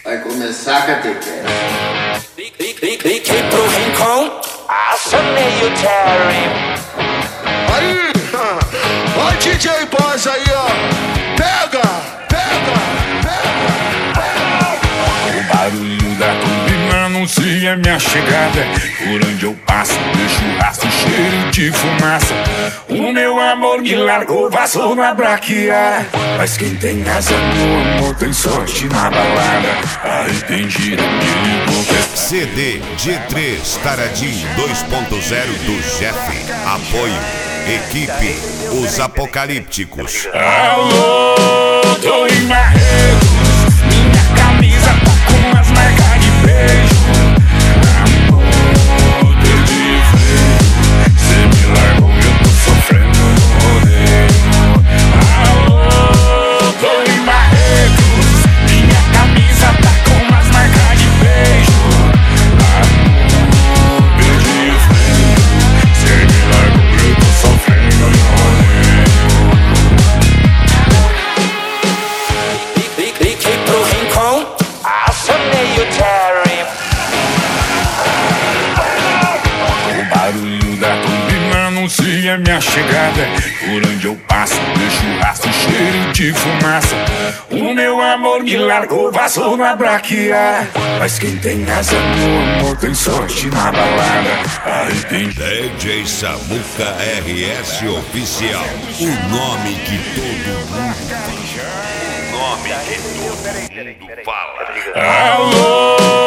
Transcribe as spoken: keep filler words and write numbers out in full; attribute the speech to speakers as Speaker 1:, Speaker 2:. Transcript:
Speaker 1: Vai começar a catequese.
Speaker 2: Liguei pro Rincon, acionei o Terry.
Speaker 3: Aí, ó o D J Boss aí, ó. Pega, pega, pega.
Speaker 4: O barulho da turbina anuncia minha chegada. Por onde eu passo, deixo rastro, cheiro de fumaça. O meu amor me largou, vazou na braquiara. Mas quem tem asa no amor tem sorte na balada. Arrependido me ligou.
Speaker 5: C D G três Taradim dois ponto zero do Jeff. Apoio Equipe Os Apocalípticos.
Speaker 4: Alô, tô em Marrecos. Minha camisa tá com as marcas de beijo. Amor, perdi freio. Cê me largou, eu tô sofrendo no rodeio. Alô, tô em Marrecos. Minha camisa tá com as marcas de beijo. Amor, perdi freio. Cê me largou, eu tô sofrendo no rodeio.
Speaker 2: Liguei pro Rincon, acionei o Terry.
Speaker 4: O barulho da turbina anuncia minha chegada. Por onde eu passo, deixo rastro, cheiro de fumaça. O meu amor me largou, vazou na braquiara. Mas quem tem asa no amor tem sorte na balada. Arrependido.
Speaker 5: D J Samuca R S Oficial. O nome que todo mundo fala. O nome que todo mundo fala.
Speaker 4: Alô,